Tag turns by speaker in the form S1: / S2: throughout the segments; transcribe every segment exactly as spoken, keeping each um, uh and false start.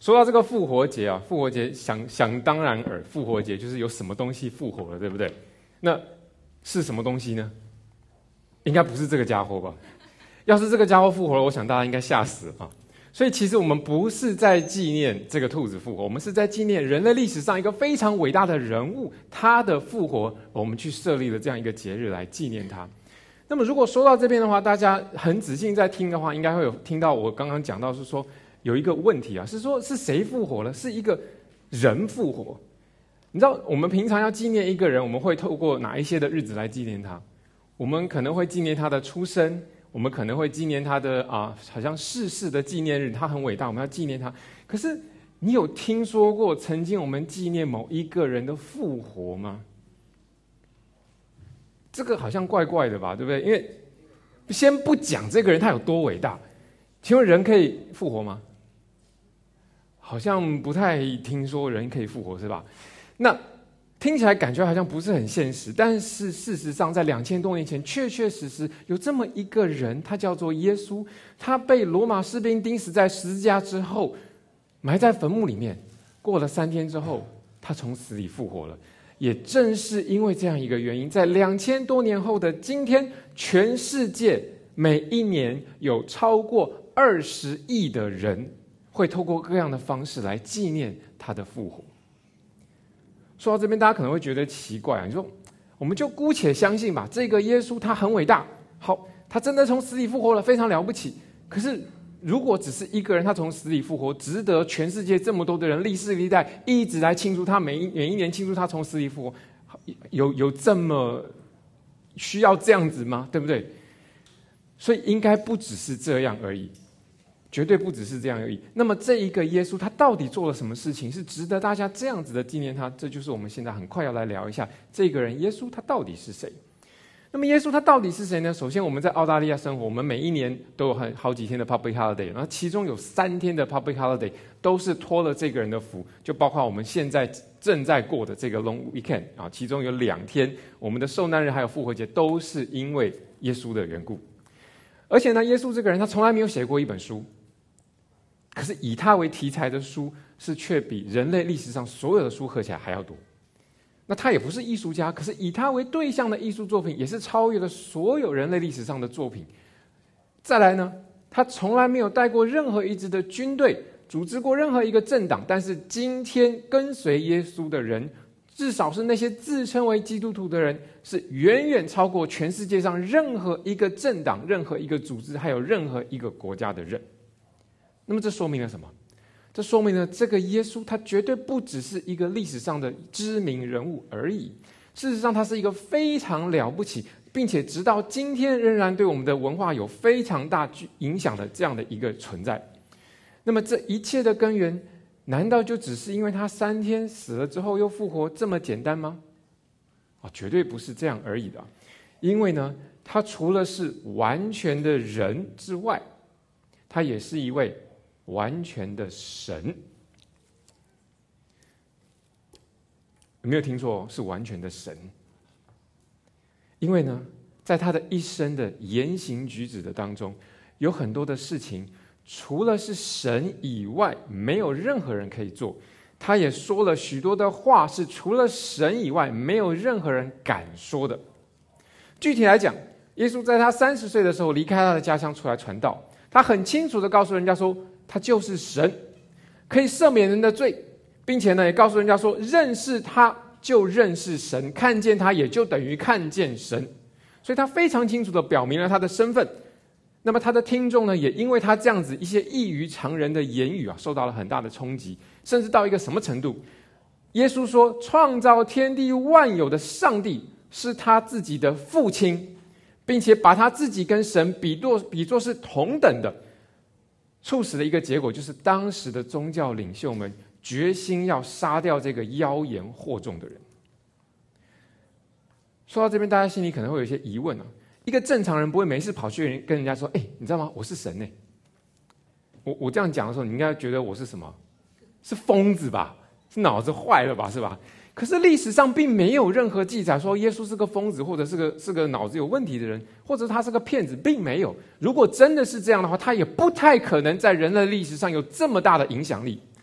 S1: 说到这个复活节啊，复活节想想当然耳，复活节就是有什么东西复活了，对不对？那是什么东西呢？应该不是这个家伙吧？要是这个家伙复活了，我想大家应该吓死了啊！所以其实我们不是在纪念这个兔子复活，我们是在纪念人类历史上一个非常伟大的人物，他的复活，我们去设立了这样一个节日来纪念他。那么如果说到这边的话，大家很仔细在听的话，应该会有听到我刚刚讲到是说有一个问题啊，是说是谁复活了？是一个人复活。你知道我们平常要纪念一个人，我们会透过哪一些的日子来纪念他？我们可能会纪念他的出生，我们可能会纪念他的啊，好像逝世的纪念日，他很伟大，我们要纪念他。可是你有听说过曾经我们纪念某一个人的复活吗？这个好像怪怪的吧，对不对？因为先不讲这个人他有多伟大，请问人可以复活吗？好像不太听说人可以复活，是吧？那听起来感觉好像不是很现实，但是事实上在两千多年前确确实实有这么一个人，他叫做耶稣，他被罗马士兵钉死在十字架之后，埋在坟墓里面，过了三天之后他从死里复活了。也正是因为这样一个原因，在两千多年后的今天，全世界每一年有超过二十亿的人会透过各样的方式来纪念他的复活。说到这边，大家可能会觉得奇怪啊，你说我们就姑且相信吧，这个耶稣他很伟大，好，他真的从死里复活了，非常了不起。可是如果只是一个人他从死里复活，值得全世界这么多的人历世历代一直来庆祝他，每一每一年庆祝他从死里复活，有有这么需要这样子吗？对不对？所以应该不只是这样而已，绝对不只是这样而已。那么这一个耶稣他到底做了什么事情是值得大家这样子的纪念他？这就是我们现在很快要来聊一下这个人耶稣他到底是谁。那么耶稣他到底是谁呢？首先我们在澳大利亚生活，我们每一年都有很好几天的 public holiday， 然后其中有三天的 public holiday 都是托了这个人的福，就包括我们现在正在过的这个 long weekend 啊，其中有两天我们的受难日还有复活节都是因为耶稣的缘故。而且呢，耶稣这个人他从来没有写过一本书，可是以他为题材的书是却比人类历史上所有的书合起来还要多。那他也不是艺术家，可是以他为对象的艺术作品也是超越了所有人类历史上的作品。再来呢，他从来没有带过任何一支的军队，组织过任何一个政党，但是今天跟随耶稣的人，至少是那些自称为基督徒的人，是远远超过全世界上任何一个政党、任何一个组织，还有任何一个国家的人。那么这说明了什么？这说明了这个耶稣他绝对不只是一个历史上的知名人物而已，事实上他是一个非常了不起，并且直到今天仍然对我们的文化有非常大影响的这样的一个存在。那么这一切的根源难道就只是因为他三天死了之后又复活这么简单吗？啊，绝对不是这样而已的。因为呢，他除了是完全的人之外，他也是一位完全的神。有没有听错？是完全的神。因为呢，在他的一生的言行举止的当中，有很多的事情除了是神以外没有任何人可以做。他也说了许多的话是除了神以外没有任何人敢说的。具体来讲，耶稣在他三十岁的时候离开他的家乡出来传道，他很清楚地告诉人家说他就是神，可以赦免人的罪，并且呢也告诉人家说认识他就认识神，看见他也就等于看见神。所以他非常清楚地表明了他的身份。那么他的听众呢，也因为他这样子一些异于常人的言语啊，受到了很大的冲击，甚至到一个什么程度？耶稣说，创造天地万有的上帝是他自己的父亲，并且把他自己跟神比作比作是同等的，促使的一个结果就是当时的宗教领袖们决心要杀掉这个妖言惑众的人。说到这边，大家心里可能会有一些疑问啊。一个正常人不会没事跑去跟人家说：“哎，你知道吗？我是神呢。”我我这样讲的时候，你应该觉得我是什么？是疯子吧？是脑子坏了吧？是吧？可是历史上并没有任何记载说耶稣是个疯子，或者是个是个脑子有问题的人，或者他是个骗子，并没有。如果真的是这样的话，他也不太可能在人类历史上有这么大的影响力。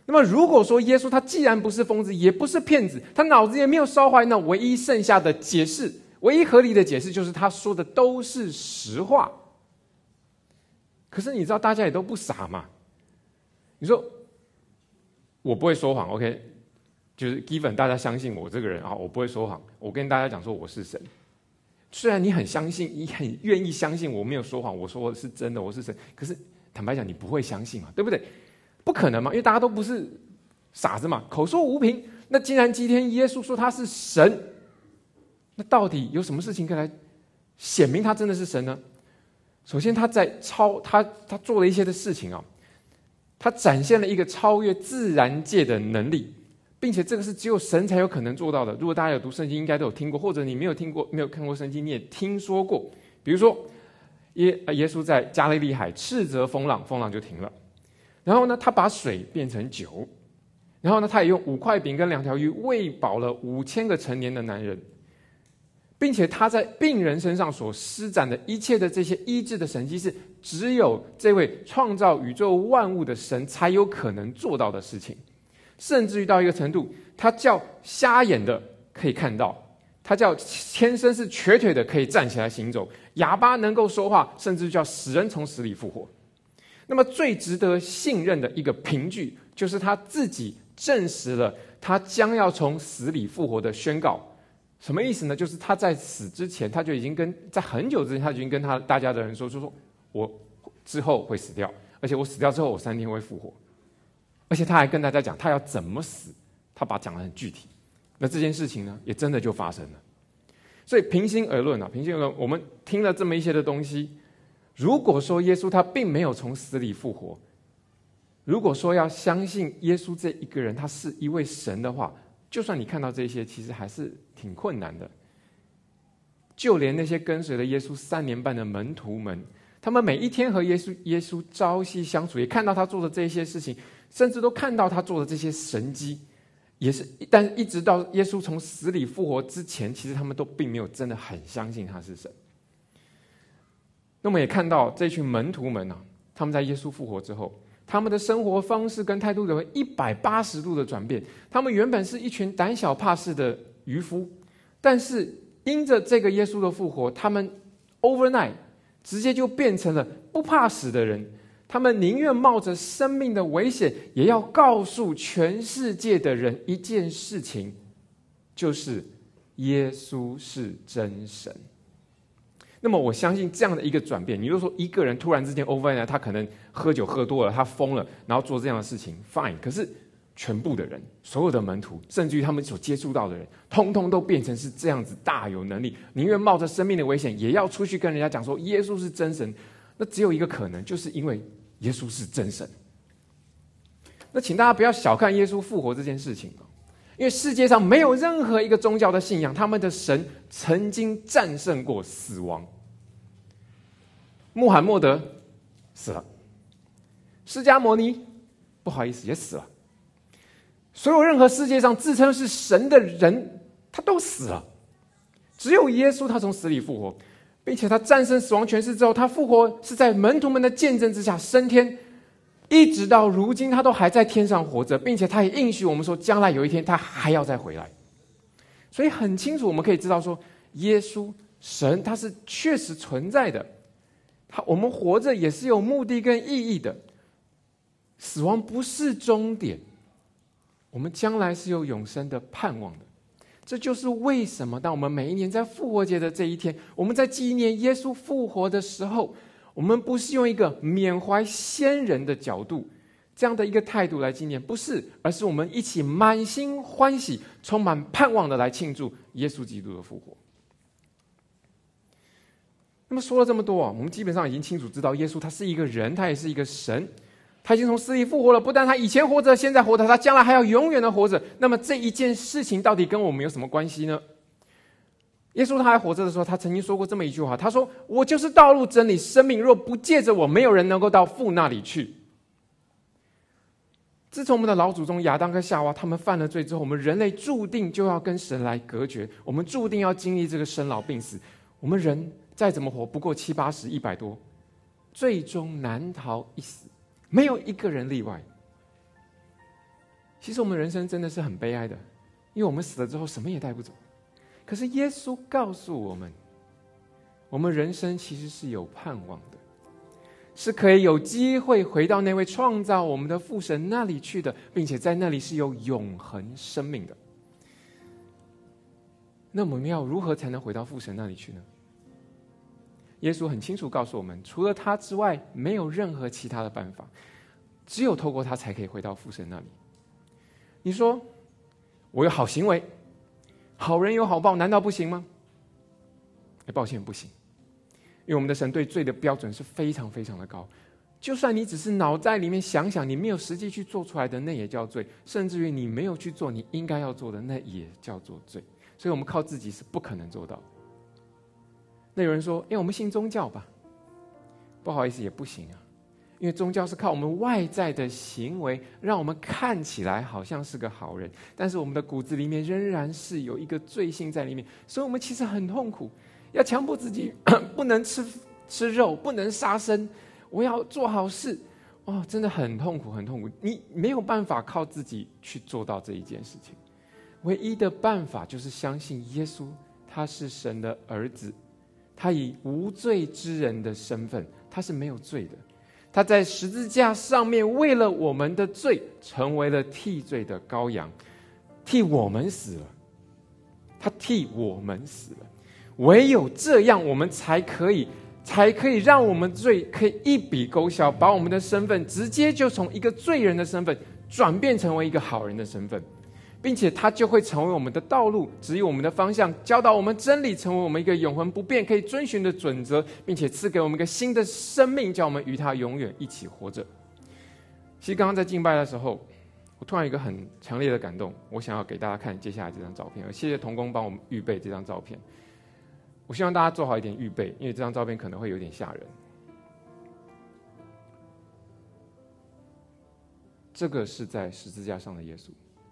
S1: 那么如果说耶稣他既然不是疯子，也不是骗子，他脑子也没有烧坏，那唯一剩下的解释，唯一合理的解释就是他说的都是实话。可是你知道大家也都不傻嘛，你说我不会说谎 OK， 就是 given 大家相信我这个人啊，我不会说谎，我跟大家讲说我是神。虽然你很相信，你很愿意相信我没有说谎，我说的是真的，我是神，可是坦白讲你不会相信嘛，对不对？不可能嘛，因为大家都不是傻子嘛，口说无凭。那既然今天耶稣说他是神，那到底有什么事情可以来显明他真的是神呢？首先他在超他他做了一些的事情啊，他展现了一个超越自然界的能力，并且这个是只有神才有可能做到的。如果大家有读圣经应该都有听过，或者你没有听过没有看过圣经你也听说过。比如说耶耶稣在加利利海斥责风浪，风浪就停了。然后呢，他把水变成酒，然后呢，他也用五块饼跟两条鱼喂饱了五千个成年的男人，并且他在病人身上所施展的一切的这些医治的神迹，是只有这位创造宇宙万物的神才有可能做到的事情。甚至于到一个程度，他叫瞎眼的可以看到，他叫天生是瘸腿的可以站起来行走，哑巴能够说话，甚至叫死人从死里复活。那么最值得信任的一个凭据，就是他自己证实了他将要从死里复活的宣告。什么意思呢？就是他在死之前，他就已经跟在很久之前，他就已经跟他大家的人说，说说我之后会死掉，而且我死掉之后，我三天会复活。而且他还跟大家讲他要怎么死，他把它讲得很具体。那这件事情呢，也真的就发生了。所以平心而论啊，平心而论，我们听了这么一些的东西。如果说耶稣他并没有从死里复活，如果说要相信耶稣这一个人他是一位神的话，就算你看到这些，其实还是挺困难的。就连那些跟随了耶稣三年半的门徒们，他们每一天和耶稣耶稣朝夕相处，也看到他做的这些事情，甚至都看到他做的这些神迹，也是，但一直到耶稣从死里复活之前，其实他们都并没有真的很相信他是神。那么也看到这群门徒们啊，他们在耶稣复活之后，他们的生活方式跟态度有一百八十度的转变。他们原本是一群胆小怕事的渔夫，但是因着这个耶稣的复活，他们 overnight 直接就变成了不怕死的人。他们宁愿冒着生命的危险，也要告诉全世界的人一件事情，就是耶稣是真神。那么我相信这样的一个转变，你如果说一个人突然之间 overnight 他可能喝酒喝多了，他疯了，然后做这样的事情 fine， 可是全部的人，所有的门徒，甚至于他们所接触到的人，通通都变成是这样子大有能力，宁愿冒着生命的危险，也要出去跟人家讲说耶稣是真神。那只有一个可能，就是因为耶稣是真神。那请大家不要小看耶稣复活这件事情，因为世界上没有任何一个宗教的信仰，他们的神曾经战胜过死亡。穆罕默德死了，释迦牟尼不好意思也死了，所有任何世界上自称是神的人，他都死了。只有耶稣他从死里复活，并且他战胜死亡权势之后，他复活是在门徒们的见证之下升天，一直到如今他都还在天上活着，并且他也应许我们说将来有一天他还要再回来。所以很清楚我们可以知道说，耶稣神他是确实存在的，他我们活着也是有目的跟意义的，死亡不是终点，我们将来是有永生的盼望的。这就是为什么当我们每一年在复活节的这一天，我们在纪念耶稣复活的时候，我们不是用一个缅怀先人的角度这样的一个态度来纪念，不是，而是我们一起满心欢喜充满盼望的来庆祝耶稣基督的复活。那么说了这么多啊，我们基本上已经清楚知道耶稣他是一个人，他也是一个神，他已经从死里复活了，不但他以前活着，现在活着，他将来还要永远的活着。那么这一件事情到底跟我们有什么关系呢？耶稣他还活着的时候，他曾经说过这么一句话，他说：我就是道路真理生命，若不借着我，没有人能够到父那里去。自从我们的老祖宗亚当跟夏娃他们犯了罪之后，我们人类注定就要跟神来隔绝，我们注定要经历这个生老病死。我们人再怎么活，不过七八十一百多，最终难逃一死，没有一个人例外。 其实我们人生真的是很悲哀的，因为我们死了之后什么也带不走。可是耶稣告诉我们，我们人生其实是有盼望的，是可以有机会回到那位创造我们的父神那里去的，并且在那里是有永恒生命的。那我们要如何才能回到父神那里去呢？耶稣很清楚告诉我们，除了他之外没有任何其他的办法，只有透过他才可以回到父神那里。你说我有好行为，好人有好报，难道不行吗？哎，抱歉，不行，因为我们的神对罪的标准是非常非常的高，就算你只是脑袋里面想想，你没有实际去做出来的，那也叫罪，甚至于你没有去做你应该要做的，那也叫做罪。所以我们靠自己是不可能做到。那有人说，哎，我们信宗教吧，不好意思，也不行啊，因为宗教是靠我们外在的行为让我们看起来好像是个好人，但是我们的骨子里面仍然是有一个罪性在里面，所以我们其实很痛苦，要强迫自己不能吃吃肉，不能杀生，我要做好事，哦，真的很痛苦很痛苦。你没有办法靠自己去做到这一件事情，唯一的办法就是相信耶稣，他是神的儿子，他以无罪之人的身份，他是没有罪的，他在十字架上面为了我们的罪成为了替罪的羔羊，替我们死了，他替我们死了。唯有这样，我们才可以才可以让我们罪可以一笔勾销，把我们的身份直接就从一个罪人的身份转变成为一个好人的身份，并且他就会成为我们的道路，指引我们的方向，教导我们真理，成为我们一个永恒不变可以遵循的准则，并且赐给我们一个新的生命，叫我们与他永远一起活着。其实刚刚在敬拜的时候，我突然有一个很强烈的感动，我想要给大家看接下来这张照片，谢谢同工帮我们预备这张照片。我希望大家做好一点预备，因为这张照片可能会有点吓人。这个是在十字架上的耶稣，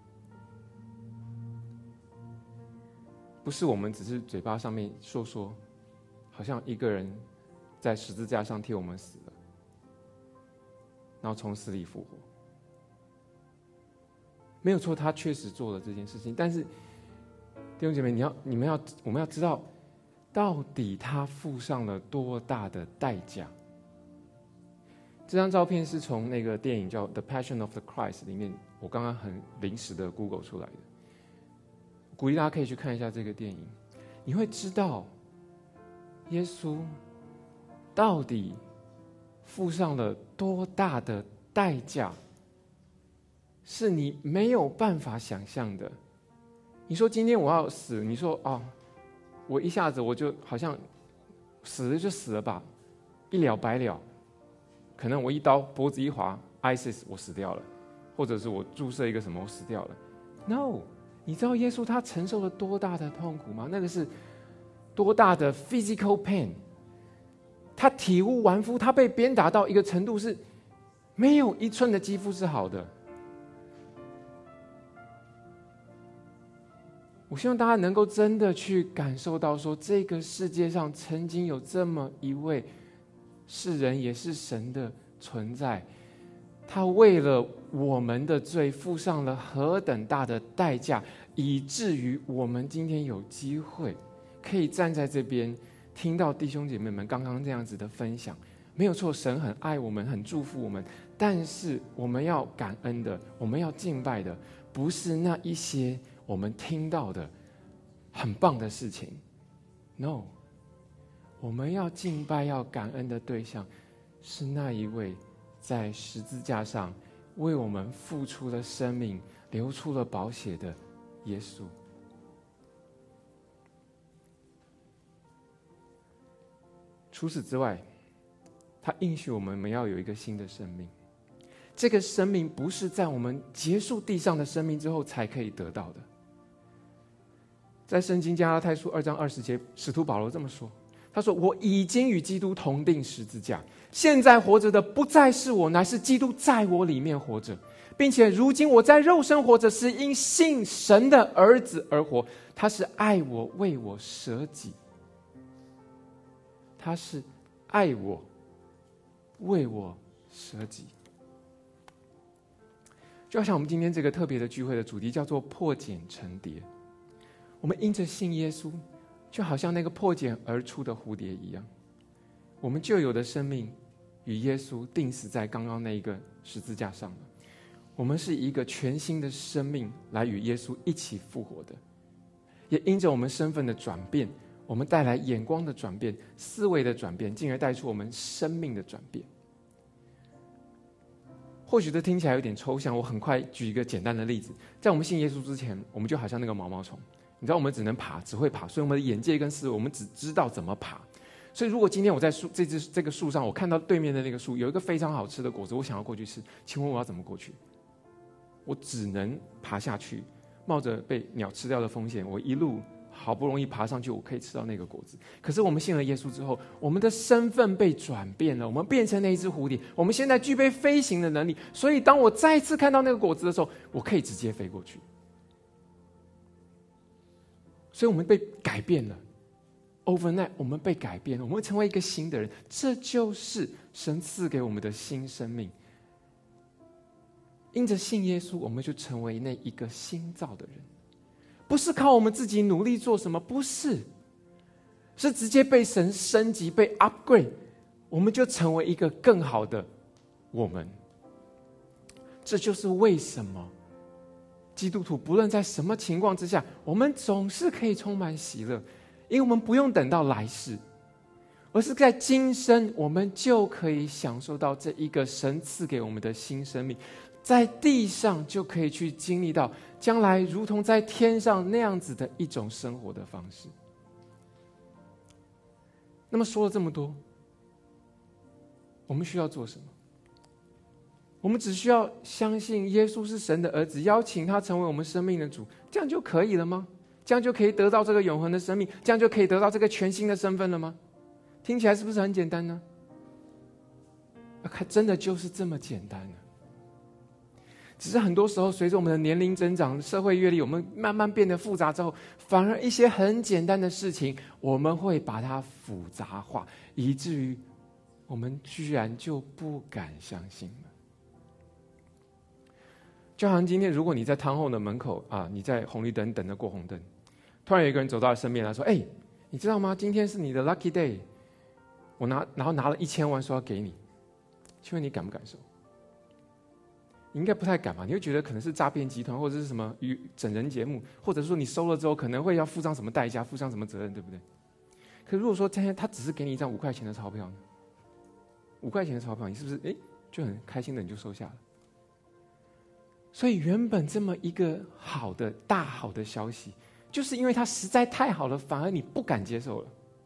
S1: 不是我们只是嘴巴上面说说，好像一个人在十字架上替我们死了，然后从死里复活。没有错，他确实做了这件事情，但是弟兄姐妹，你要你们要我们要知道，到底他付上了多大的代价？这张照片是从那个电影叫《The Passion of the Christ》里面，我刚刚很临时的 Google 出来的。鼓励大家可以去看一下这个电影，你会知道耶稣到底付上了多大的代价，是你没有办法想象的。你说今天我要死，你说哦，我一下子我就好像死了就死了吧，一了百了。可能我一刀脖子一划 ，I S I S 我死掉了，或者是我注射一个什么我死掉了。No， 你知道耶稣他承受了多大的痛苦吗？那个是多大的 physical pain， 他体无完肤，他被鞭打到一个程度是没有一寸的肌肤是好的。我希望大家能够真的去感受到说，这个世界上曾经有这么一位是人也是神的存在，他为了我们的罪付上了何等大的代价，以至于我们今天有机会可以站在这边听到弟兄姐妹们刚刚这样子的分享。没有错，神很爱我们，很祝福我们，但是我们要感恩的，我们要敬拜的，不是那一些我们听到的很棒的事情。 No，我们要敬拜要感恩的对象是那一位在十字架上为我们付出了生命，流出了宝血的耶稣。除此之外，他应许我们，我们要有一个新的生命。这个生命不是在我们结束地上的生命之后才可以得到的。在圣经加拉太书二章二十节，使徒保罗这么说，他说：我已经与基督同定十字架，现在活着的不再是我，乃是基督在我里面活着，并且如今我在肉身活着，是因信神的儿子而活。他是爱我，为我舍己。他是爱我，为我舍己。 就好像我们今天这个特别的聚会的主题叫做破茧成蝶，我们因着信耶稣，就好像那个破茧而出的蝴蝶一样，我们旧有的生命与耶稣钉死在刚刚那一个十字架上了。我们是一个全新的生命来与耶稣一起复活的，也因着我们身份的转变，我们带来眼光的转变、思维的转变，进而带出我们生命的转变。或许这听起来有点抽象，我很快举一个简单的例子。在我们信耶稣之前，我们就好像那个毛毛虫，你知道我们只能爬，只会爬，所以我们的眼界跟思维，我们只知道怎么爬。所以如果今天我在树这只这个树上，我看到对面的那个树有一个非常好吃的果子，我想要过去吃，请问我要怎么过去？我只能爬下去，冒着被鸟吃掉的风险，我一路好不容易爬上去，我可以吃到那个果子。可是我们信了耶稣之后，我们的身份被转变了，我们变成那一只蝴蝶，我们现在具备飞行的能力。所以当我再次看到那个果子的时候，我可以直接飞过去。所以我们被改变了 overnight， 我们被改变了，我们会成为一个新的人。这就是神赐给我们的新生命。因着信耶稣，我们就成为那一个新造的人，不是靠我们自己努力做什么，不是，是直接被神升级，被 upgrade， 我们就成为一个更好的我们。这就是为什么基督徒不论在什么情况之下，我们总是可以充满喜乐，因为我们不用等到来世，而是在今生我们就可以享受到这一个神赐给我们的新生命，在地上就可以去经历到将来如同在天上那样子的一种生活的方式。那么说了这么多，我们需要做什么？我们只需要相信耶稣是神的儿子，邀请他成为我们生命的主，这样就可以了吗？这样就可以得到这个永恒的生命，这样就可以得到这个全新的身份了吗？听起来是不是很简单呢？真的就是这么简单呢。只是很多时候随着我们的年龄增长，社会阅历，我们慢慢变得复杂之后，反而一些很简单的事情我们会把它复杂化，以至于我们居然就不敢相信了。就好像今天如果你在汤后的门口啊，你在红绿灯等着过红灯，突然有一个人走到身边来说，哎，你知道吗，今天是你的 lucky day， 我拿然后拿了一千万说要给你，请问你敢不敢收？你应该不太敢吧？你会觉得可能是诈骗集团，或者是什么整人节目，或者说你收了之后可能会要付上什么代价，付上什么责任，对不对？可如果说今天他只是给你一张五块钱的钞票呢？五块钱的钞票，你是不是哎就很开心的你就收下了？所以原本这么一个好的大好的消息，就是因为它实在太好了，反而你不敢接受了。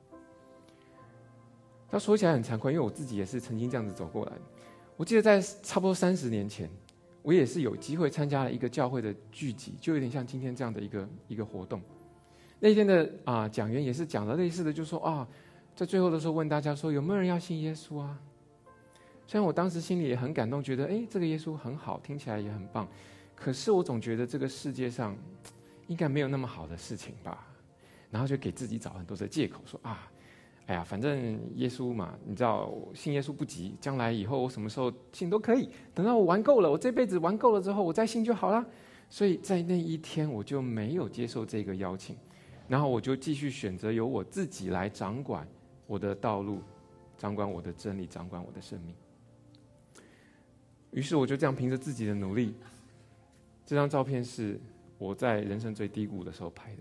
S1: 他说起来很惭愧，因为我自己也是曾经这样子走过来的。我记得在差不多三十年前，我也是有机会参加了一个教会的聚集，就有点像今天这样的一个一个活动。那天的啊讲员也是讲了类似的，就说啊，在最后的时候问大家说，有没有人要信耶稣啊？虽然我当时心里也很感动，觉得哎，这个耶稣很好，听起来也很棒，可是我总觉得这个世界上应该没有那么好的事情吧，然后就给自己找很多的借口，说啊，哎呀，反正耶稣嘛，你知道，信耶稣不急，将来以后我什么时候信都可以，等到我玩够了，我这辈子玩够了之后，我再信就好了。所以在那一天，我就没有接受这个邀请，然后我就继续选择由我自己来掌管我的道路，掌管我的真理，掌管我的生命。于是我就这样凭着自己的努力，这张照片是我在人生最低谷的时候拍的，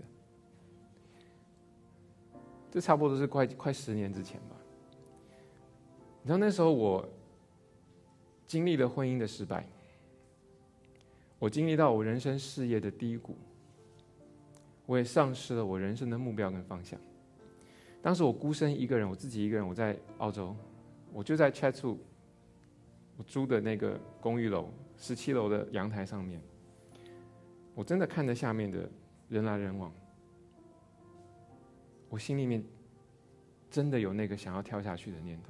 S1: 这差不多是快快十年之前吧。你知道那时候我经历了婚姻的失败，我经历到我人生事业的低谷，我也丧失了我人生的目标跟方向。当时我孤身一个人，我自己一个人，我在澳洲，我就在 Chatswood我租的那个公寓楼十七楼的阳台上面，我真的看着下面的人来人往，我心里面真的有那个想要跳下去的念头。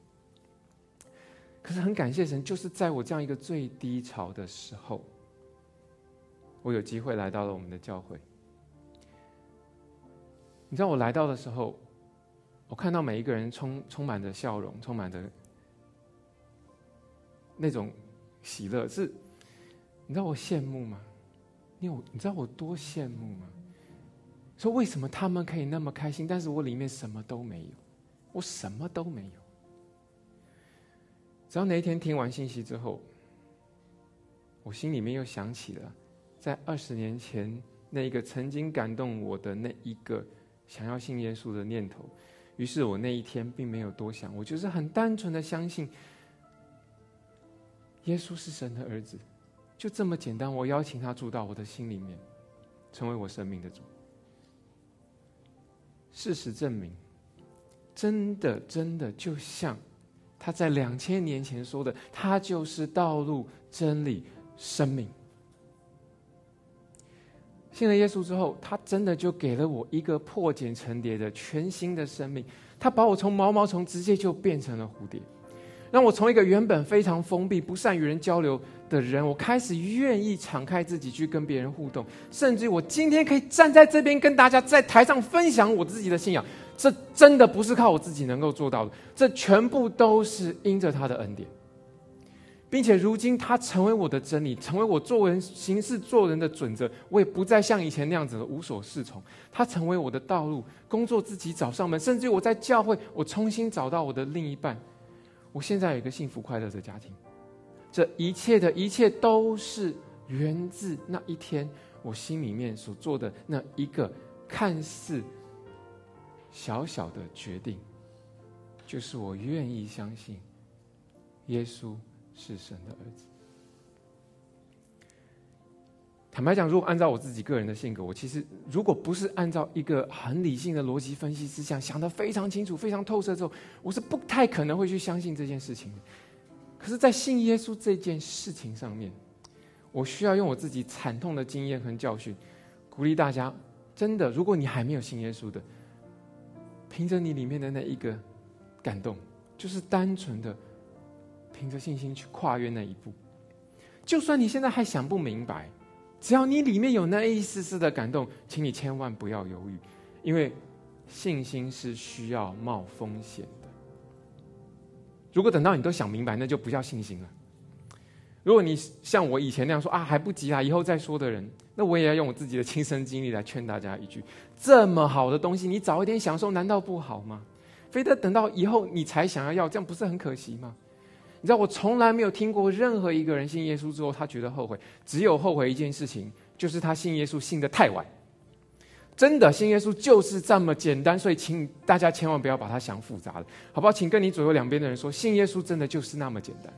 S1: 可是很感谢神，就是在我这样一个最低潮的时候，我有机会来到了我们的教会。你知道我来到的时候，我看到每一个人充充满着笑容，充满着那种喜乐，是你知道我羡慕吗？你有你知道我多羡慕吗？说为什么他们可以那么开心，但是我里面什么都没有，我什么都没有。直到那一天听完信息之后，我心里面又想起了在二十年前那一个曾经感动我的那一个想要信耶稣的念头。于是我那一天并没有多想，我就是很单纯的相信耶稣是神的儿子，就这么简单。我邀请他住到我的心里面，成为我生命的主。事实证明，真的真的就像他在两千年前说的，他就是道路、真理、生命。信了耶稣之后，他真的就给了我一个破茧成蝶的全新的生命。他把我从毛毛虫直接就变成了蝴蝶，让我从一个原本非常封闭、不善与人交流的人，我开始愿意敞开自己去跟别人互动，甚至我今天可以站在这边跟大家在台上分享我自己的信仰。这真的不是靠我自己能够做到的，这全部都是因着他的恩典。并且如今他成为我的真理，成为我做人行事做人的准则，我也不再像以前那样子的无所适从。他成为我的道路，工作自己找上门，甚至我在教会我重新找到我的另一半。我现在有一个幸福快乐的家庭，这一切的一切都是源自那一天我心里面所做的那一个看似小小的决定，就是我愿意相信耶稣是神的儿子。坦白讲，如果按照我自己个人的性格，我其实如果不是按照一个很理性的逻辑分析思想想得非常清楚、非常透彻之后，我是不太可能会去相信这件事情的。可是在信耶稣这件事情上面，我需要用我自己惨痛的经验和教训鼓励大家，真的，如果你还没有信耶稣的，凭着你里面的那一个感动，就是单纯的凭着信心去跨越那一步。就算你现在还想不明白，只要你里面有那一丝丝的感动，请你千万不要犹豫，因为信心是需要冒风险的。如果等到你都想明白，那就不叫信心了。如果你像我以前那样说啊，还不急啊，以后再说的人，那我也要用我自己的亲身经历来劝大家一句：这么好的东西，你早一点享受，难道不好吗？非得等到以后你才想要要，这样不是很可惜吗？你知道，我从来没有听过任何一个人信耶稣之后他觉得后悔，只有后悔一件事情，就是他信耶稣信得太晚。真的，信耶稣就是这么简单，所以请大家千万不要把它想复杂了，好不好？请跟你左右两边的人说，信耶稣真的就是那么简单。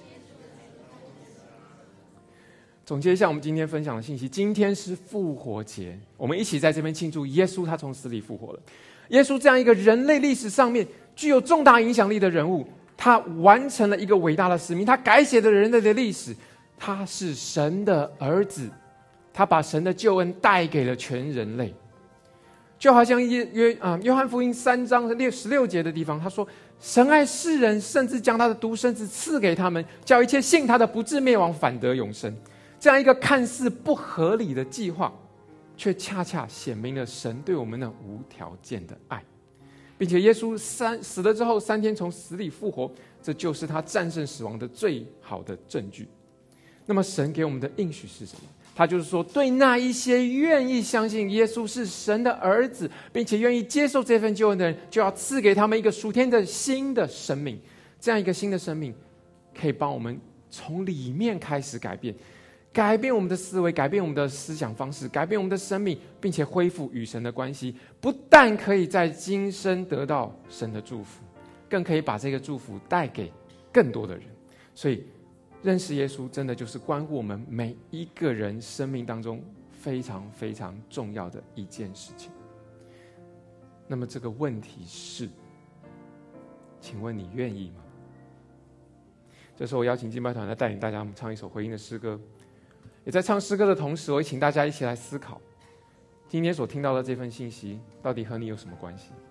S1: 总结一下我们今天分享的信息，今天是复活节，我们一起在这边庆祝耶稣他从死里复活了。耶稣这样一个人类历史上面具有重大影响力的人物，他完成了一个伟大的使命，他改写了人类的历史。他是神的儿子，他把神的救恩带给了全人类。就好像约约啊，约翰福音三章十六节的地方，他说：“神爱世人，甚至将他的独生子赐给他们，叫一切信他的不至灭亡，反得永生。”这样一个看似不合理的计划，却恰恰显明了神对我们那无条件的爱，并且耶稣三死了之后三天从死里复活，这就是他战胜死亡的最好的证据。那么神给我们的应许是什么？他就是说，对那一些愿意相信耶稣是神的儿子，并且愿意接受这份救恩的人，就要赐给他们一个属天的新的生命。这样一个新的生命可以帮我们从里面开始改变，改变我们的思维，改变我们的思想方式，改变我们的生命，并且恢复与神的关系。不但可以在今生得到神的祝福，更可以把这个祝福带给更多的人。所以认识耶稣真的就是关乎我们每一个人生命当中非常非常重要的一件事情。那么这个问题是，请问你愿意吗？这时候我邀请敬拜团来带领大家唱一首回应的诗歌，也在唱诗歌的同时，我会请大家一起来思考今天所听到的这份信息到底和你有什么关系。